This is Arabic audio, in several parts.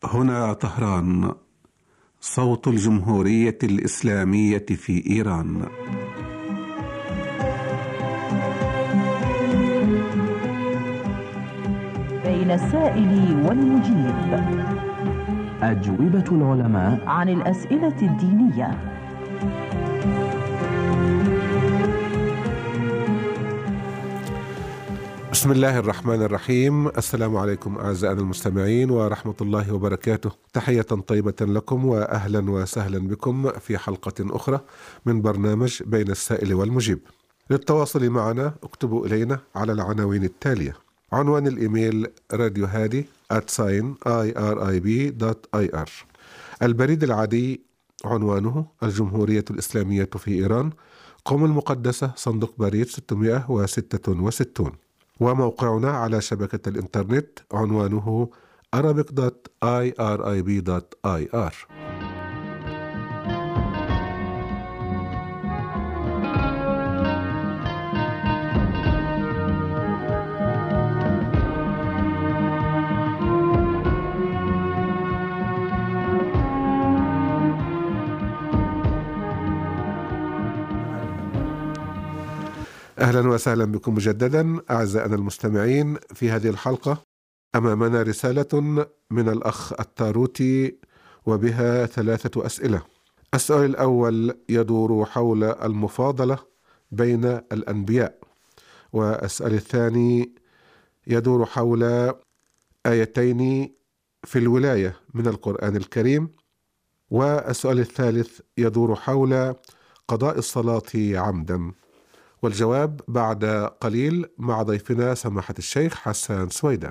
هنا طهران، صوت الجمهورية الإسلامية في إيران. بين السائل والمجيب، أجوبة العلماء عن الأسئلة الدينية. بسم الله الرحمن الرحيم. السلام عليكم أعزائنا المستمعين ورحمة الله وبركاته. تحية طيبة لكم وأهلا وسهلا بكم في حلقة أخرى من برنامج بين السائل والمجيب. للتواصل معنا اكتبوا إلينا على العناوين التالية: عنوان الإيميل راديو هادي @irib.ir. البريد العادي عنوانه الجمهورية الإسلامية في إيران، قم المقدسة، صندوق بريد 666. وموقعنا على شبكة الإنترنت عنوانه arabic.irib.ir. أهلا وسهلا بكم مجددا أعزائنا المستمعين. في هذه الحلقة أمامنا رسالة من الأخ التاروتي وبها 3 أسئلة. السؤال الأول يدور حول المفاضلة بين الأنبياء، والسؤال الثاني يدور حول آيتين في الولاية من القرآن الكريم، والسؤال الثالث يدور حول قضاء الصلاة عمدا. والجواب بعد قليل مع ضيفنا سماحة الشيخ حسان سويدان.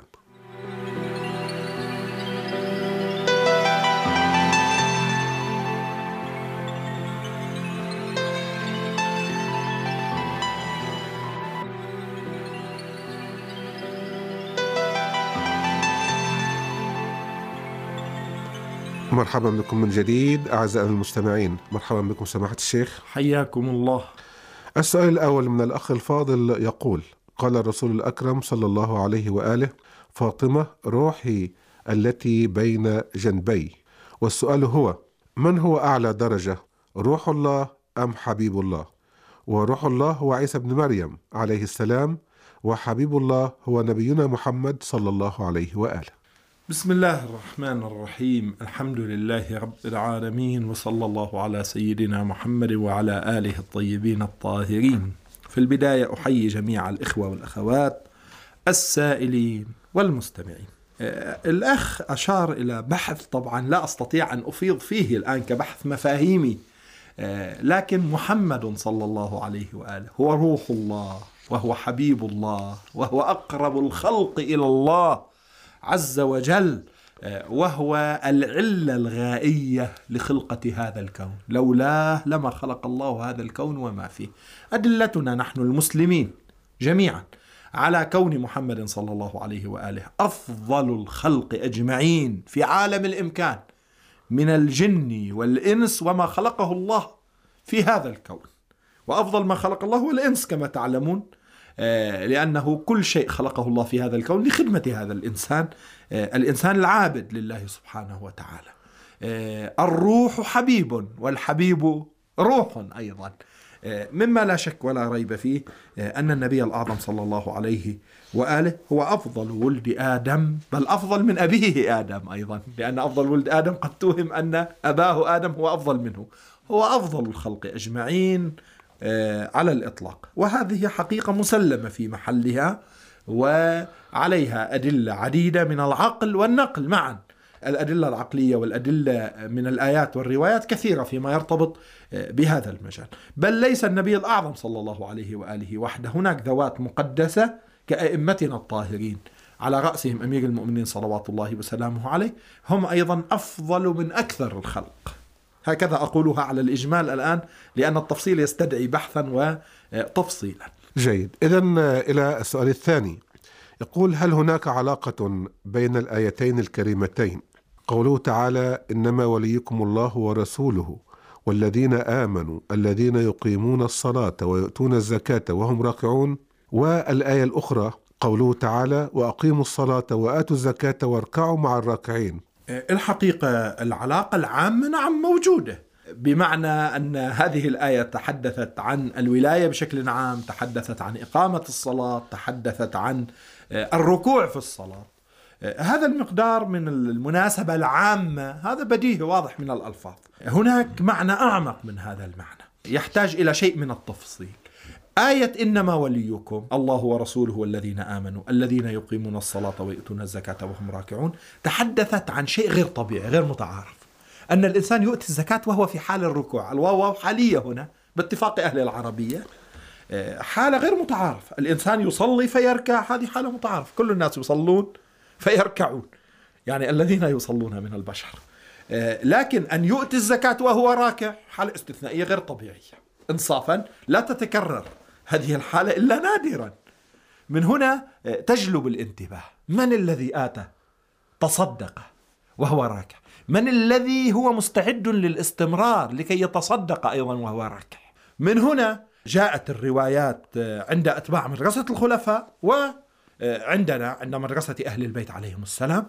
مرحبا بكم من جديد أعزائنا المستمعين. مرحبا بكم سماحة الشيخ، حياكم الله. السؤال الأول من الأخ الفاضل يقول: قال الرسول الأكرم صلى الله عليه وآله: فاطمة روحي التي بين جنبي. والسؤال هو: من هو أعلى درجة، روح الله أم حبيب الله؟ وروح الله هو عيسى بن مريم عليه السلام، وحبيب الله هو نبينا محمد صلى الله عليه وآله. بسم الله الرحمن الرحيم. الحمد لله رب العالمين، وصلى الله على سيدنا محمد وعلى آله الطيبين الطاهرين. في البداية أحيي جميع الإخوة والأخوات السائلين والمستمعين. الأخ أشار إلى بحث طبعا لا أستطيع أن أفيض فيه الآن كبحث مفاهيمي، لكن محمد صلى الله عليه وآله هو روح الله، وهو حبيب الله، وهو أقرب الخلق إلى الله عز وجل، وهو العلة الغائية لخلقة هذا الكون. لولاه لما خلق الله هذا الكون وما فيه. أدلتنا نحن المسلمين جميعا على كون محمد صلى الله عليه وآله أفضل الخلق أجمعين في عالم الإمكان من الجن والإنس وما خلقه الله في هذا الكون. وأفضل ما خلق الله هو الإنس كما تعلمون، لأنه كل شيء خلقه الله في هذا الكون لخدمة هذا الإنسان العابد لله سبحانه وتعالى. الروح حبيب، والحبيب روح أيضا، مما لا شك ولا ريب فيه أن النبي الأعظم صلى الله عليه وآله هو أفضل ولد آدم، بل أفضل من أبيه آدم أيضا، لأن أفضل ولد آدم قد توهم أن أباه آدم هو أفضل منه. هو أفضل الخلق أجمعين على الإطلاق، وهذه حقيقة مسلمة في محلها، وعليها أدلة عديدة من العقل والنقل معا. الأدلة العقلية والأدلة من الآيات والروايات كثيرة فيما يرتبط بهذا المجال. بل ليس النبي الأعظم صلى الله عليه وآله وحده، هناك ذوات مقدسة كأئمتنا الطاهرين على رأسهم أمير المؤمنين صلوات الله وسلامه عليه، هم أيضا أفضل من أكثر الخلق. هكذا أقولها على الإجمال الآن، لأن التفصيل يستدعي بحثا وتفصيلا. جيد. إذن إلى السؤال الثاني، يقول: هل هناك علاقة بين الآيتين الكريمتين، قوله تعالى: إنما وليكم الله ورسوله والذين آمنوا الذين يقيمون الصلاة ويؤتون الزكاة وهم راكعون، والآية الأخرى قوله تعالى: وأقيموا الصلاة وآتوا الزكاة واركعوا مع الراكعين، الحقيقة العلاقة العامة نعم موجودة، بمعنى أن هذه الآية تحدثت عن الولاية بشكل عام، تحدثت عن إقامة الصلاة، تحدثت عن الركوع في الصلاة. هذا المقدار من المناسبة العامة هذا بديهي واضح من الألفاظ. هناك معنى أعمق من هذا المعنى يحتاج إلى شيء من التفصيل. آية إنما وليكم الله ورسوله والذين آمنوا الذين يقيمون الصلاة ويؤتون الزكاة وهم راكعون تحدثت عن شيء غير طبيعي غير متعارف، أن الإنسان يؤتي الزكاة وهو في حال الركوع. الواو حالية هنا باتفاق أهل العربية، حالة غير متعارف. الإنسان يصلي فيركع، هذه حالة متعارف، كل الناس يصلون فيركعون، يعني الذين يصلون من البشر. لكن أن يؤتي الزكاة وهو راكع حالة استثنائية غير طبيعية إنصافا، لا تتكرر هذه الحالة إلا نادرا. من هنا تجلب الانتباه، من الذي آتى تصدق وهو راكع؟ من الذي هو مستعد للاستمرار لكي يتصدق أيضا وهو راكع؟ من هنا جاءت الروايات عند أتباع مدرسة الخلفاء وعندنا عند مدرسة أهل البيت عليهم السلام،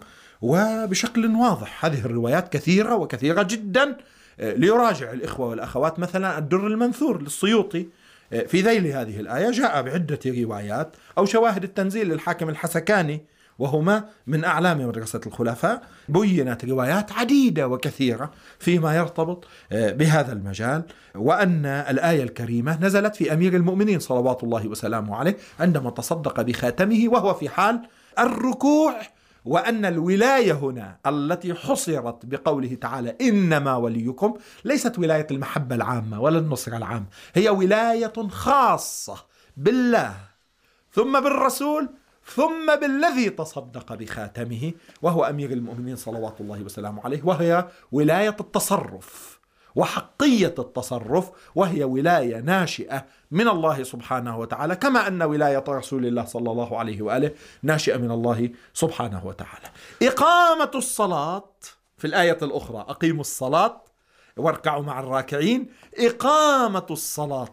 وبشكل واضح. هذه الروايات كثيرة وكثيرة جدا. ليراجع الإخوة والأخوات مثلا الدر المنثور للسيوطي في ذيل هذه الآية، جاء بعدة روايات، أو شواهد التنزيل للحاكم الحسكاني وهما من أعلام مدرسة الخلفاء. بينت روايات عديدة وكثيرة فيما يرتبط بهذا المجال، وأن الآية الكريمة نزلت في أمير المؤمنين صلوات الله وسلامه عليه عندما تصدق بخاتمه وهو في حال الركوع، وأن الولاية هنا التي حصرت بقوله تعالى إنما وليكم ليست ولاية المحبة العامة ولا النصرة العامة، هي ولاية خاصة بالله ثم بالرسول ثم بالذي تصدق بخاتمه وهو أمير المؤمنين صلوات الله وسلامه عليه، وهي ولاية التصرف وحقية التصرف، وهي ولاية ناشئة من الله سبحانه وتعالى، كما أن ولاية رسول الله صلى الله عليه وآله ناشئة من الله سبحانه وتعالى. إقامة الصلاة في الآية الأخرى أقيموا الصلاة واركعوا مع الراكعين، إقامة الصلاة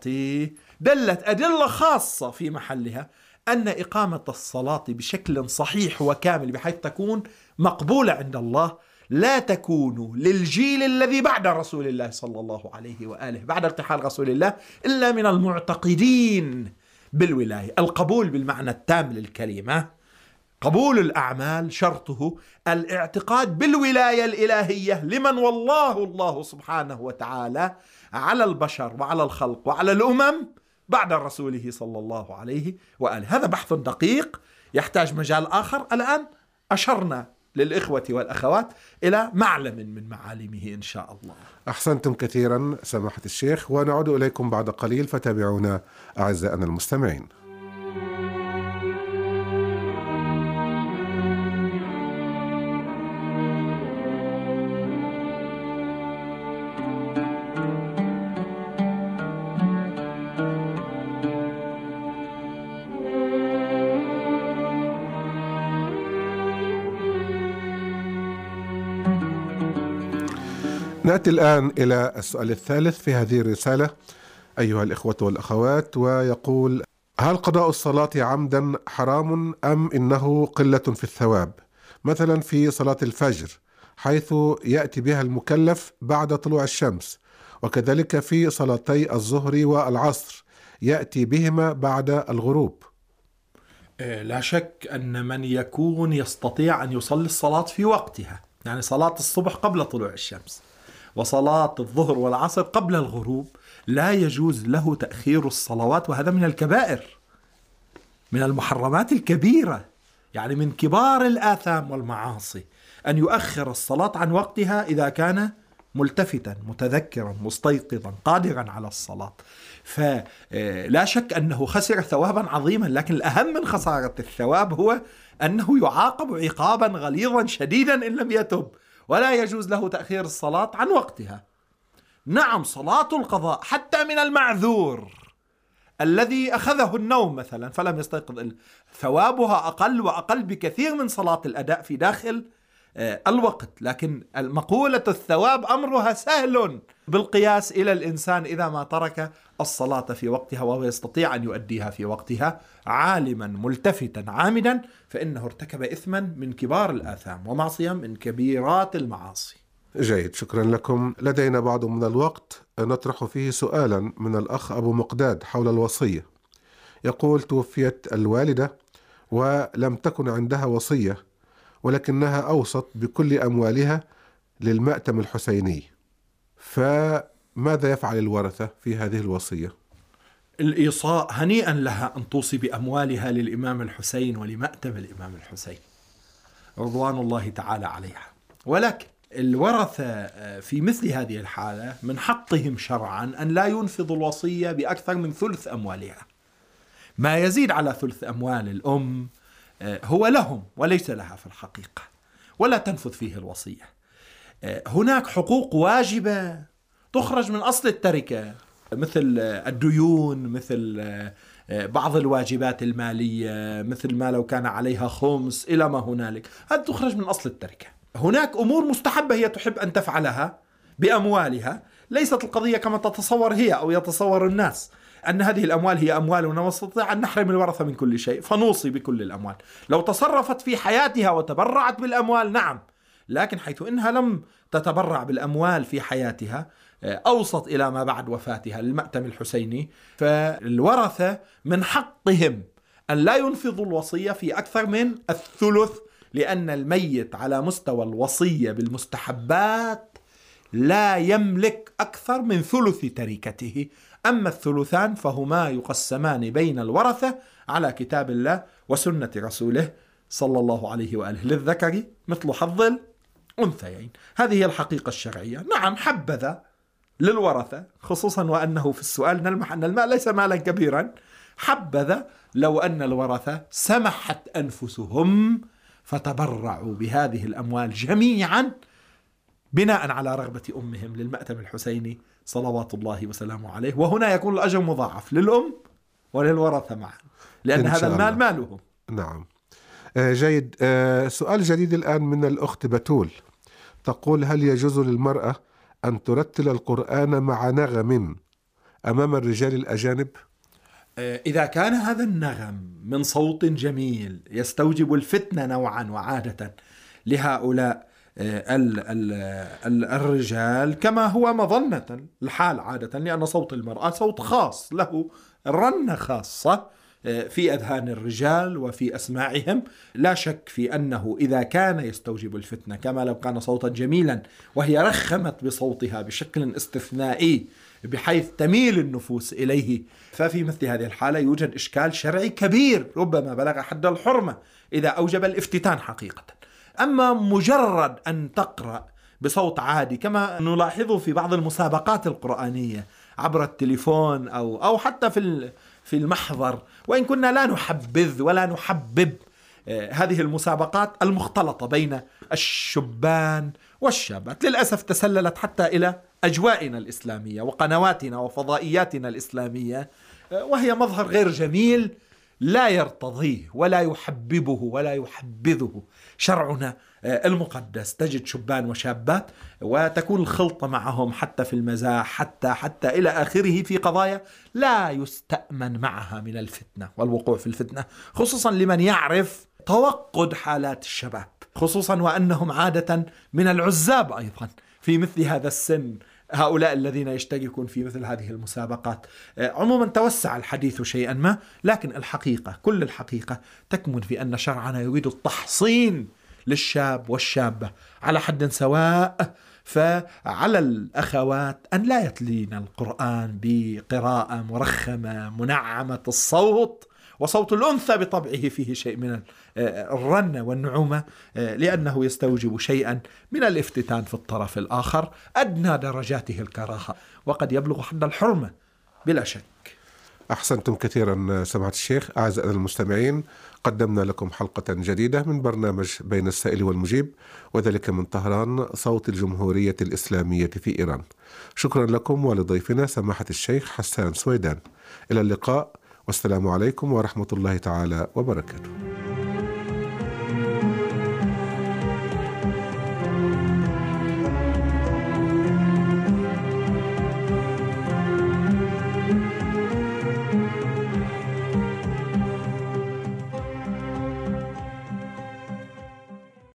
دلت أدلة خاصة في محلها أن إقامة الصلاة بشكل صحيح وكامل بحيث تكون مقبولة عند الله لا تكون للجيل الذي بعد رسول الله صلى الله عليه وآله، بعد ارتحال رسول الله، إلا من المعتقدين بالولاية. القبول بالمعنى التام للكلمة، قبول الأعمال شرطه الاعتقاد بالولاية الإلهية لمن والله الله سبحانه وتعالى على البشر وعلى الخلق وعلى الأمم بعد رسوله صلى الله عليه وآله. هذا بحث دقيق يحتاج مجال آخر. الآن أشرنا للإخوة والأخوات إلى معلم من معالمه إن شاء الله. أحسنتم كثيرا سماحة الشيخ، ونعود إليكم بعد قليل، فتابعونا أعزائنا المستمعين. نأتي الآن إلى السؤال الثالث في هذه الرسالة أيها الإخوة والأخوات، ويقول: هل قضاء الصلاة عمدا حرام أم إنه قلة في الثواب؟ مثلا في صلاة الفجر حيث يأتي بها المكلف بعد طلوع الشمس، وكذلك في صلاتي الظهر والعصر يأتي بهما بعد الغروب. لا شك أن من يكون يستطيع أن يصلي الصلاة في وقتها، يعني صلاة الصبح قبل طلوع الشمس وصلاة الظهر والعصر قبل الغروب، لا يجوز له تأخير الصلوات، وهذا من الكبائر، من المحرمات الكبيرة، يعني من كبار الآثام والمعاصي أن يؤخر الصلاة عن وقتها إذا كان ملتفتا متذكرا مستيقظا قادرا على الصلاة. فلا شك أنه خسر ثوابا عظيما، لكن الأهم من خسارة الثواب هو أنه يعاقب عقابا غليظا شديدا إن لم يتب، ولا يجوز له تأخير الصلاة عن وقتها. نعم، صلاة القضاء حتى من المعذور الذي أخذه النوم مثلا فلم يستيقظ ثوابها أقل وأقل بكثير من صلاة الأداء في داخل الوقت. لكن مقولة الثواب أمرها سهل بالقياس إلى الإنسان إذا ما ترك الصلاة في وقتها وهو يستطيع أن يؤديها في وقتها عالما ملتفتا عامدا، فإنه ارتكب إثما من كبار الآثام ومعصية من كبيرات المعاصي. جيد، شكرا لكم. لدينا بعض من الوقت نطرح فيه سؤالا من الأخ أبو مقداد حول الوصية. يقول: توفيت الوالدة ولم تكن عندها وصية، ولكنها أوصت بكل أموالها للمأتم الحسيني، فماذا يفعل الورثة في هذه الوصية؟ الإيصاء هنيئا لها أن توصي بأموالها للإمام الحسين ولمأتم الإمام الحسين رضوان الله تعالى عليها. ولكن الورثة في مثل هذه الحالة من حقهم شرعا أن لا ينفذوا الوصية بأكثر من ثلث أموالها. ما يزيد على ثلث أموال الأم هو لهم وليس لها في الحقيقة، ولا تنفذ فيه الوصية. هناك حقوق واجبة تخرج من أصل التركة، مثل الديون، مثل بعض الواجبات المالية، مثل ما لو كان عليها خمس إلى ما هنالك، هذا تخرج من أصل التركة. هناك أمور مستحبة هي تحب أن تفعلها بأموالها، ليست القضية كما تتصور هي أو يتصور الناس أن هذه الأموال هي أموالنا ونستطيع أن نحرم الورثة من كل شيء فنوصي بكل الأموال. لو تصرفت في حياتها وتبرعت بالأموال نعم، لكن حيث إنها لم تتبرع بالأموال في حياتها، أوصت إلى ما بعد وفاتها للمأتم الحسيني، فالورثة من حقهم أن لا ينفذوا الوصية في أكثر من الثلث، لأن الميت على مستوى الوصية بالمستحبات لا يملك أكثر من ثلث تركته. أما الثلثان فهما يقسمان بين الورثة على كتاب الله وسنة رسوله صلى الله عليه وآله، للذكر مثل حظ الأنثيين. هذه هي الحقيقة الشرعية. نعم، حبذا للورثة، خصوصا وأنه في السؤال نلمح أن المال ليس مالا كبيرا، حبذا لو أن الورثة سمحت أنفسهم فتبرعوا بهذه الأموال جميعا بناء على رغبة أمهم للمأتم الحسيني صلوات الله وسلامه عليه، وهنا يكون الأجر مضاعف للأم وللورثة معا، لأن هذا المال مالهم. نعم، جيد. سؤال جديد الآن من الأخت بتول، تقول: هل يجوز للمرأة أن ترتل القرآن مع نغم أمام الرجال الأجانب؟ إذا كان هذا النغم من صوت جميل يستوجب الفتنة نوعا وعادة لهؤلاء الرجال، كما هو مظنة الحال عادة، لأن صوت المرأة صوت خاص له رنة خاصة في أذهان الرجال وفي أسماعهم، لا شك في أنه إذا كان يستوجب الفتنة كما لو كان صوتا جميلا وهي رخمت بصوتها بشكل استثنائي بحيث تميل النفوس إليه، ففي مثل هذه الحالة يوجد إشكال شرعي كبير ربما بلغ حد الحرمة إذا أوجب الافتتان حقيقة. أما مجرد أن تقرأ بصوت عادي كما نلاحظه في بعض المسابقات القرآنية عبر التليفون أو حتى في المحضر، وإن كنا لا نحبذ ولا نحبب هذه المسابقات المختلطة بين الشبان والشابات، للأسف تسللت حتى إلى أجوائنا الإسلامية وقنواتنا وفضائياتنا الإسلامية، وهي مظهر غير جميل لا يرتضيه ولا يحببه ولا يحبذه شرعنا المقدس. تجد شبان وشابات وتكون الخلطة معهم حتى في المزاح حتى إلى آخره في قضايا لا يستأمن معها من الفتنة والوقوع في الفتنة، خصوصا لمن يعرف توقد حالات الشباب، خصوصا وأنهم عادة من العزاب أيضا في مثل هذا السن، هؤلاء الذين يشتركون في مثل هذه المسابقات. عموما توسع الحديث شيئا ما، لكن الحقيقة كل الحقيقة تكمن في أن شرعنا يريد التحصين للشاب والشابة على حد سواء، فعلى الأخوات أن لا يتلين القرآن بقراءة مرخمة منعمة الصوت، وصوت الأنثى بطبعه فيه شيء من الرنة والنعومة، لأنه يستوجب شيئا من الافتتان في الطرف الآخر أدنى درجاته الكراهة، وقد يبلغ حد الحرمة بلا شك. أحسنتم كثيرا سماحة الشيخ. أعزائنا المستمعين، قدمنا لكم حلقة جديدة من برنامج بين السائل والمجيب، وذلك من طهران، صوت الجمهورية الإسلامية في إيران. شكرا لكم ولضيفنا سماحة الشيخ حسان سويدان. إلى اللقاء، والسلام عليكم ورحمة الله تعالى وبركاته.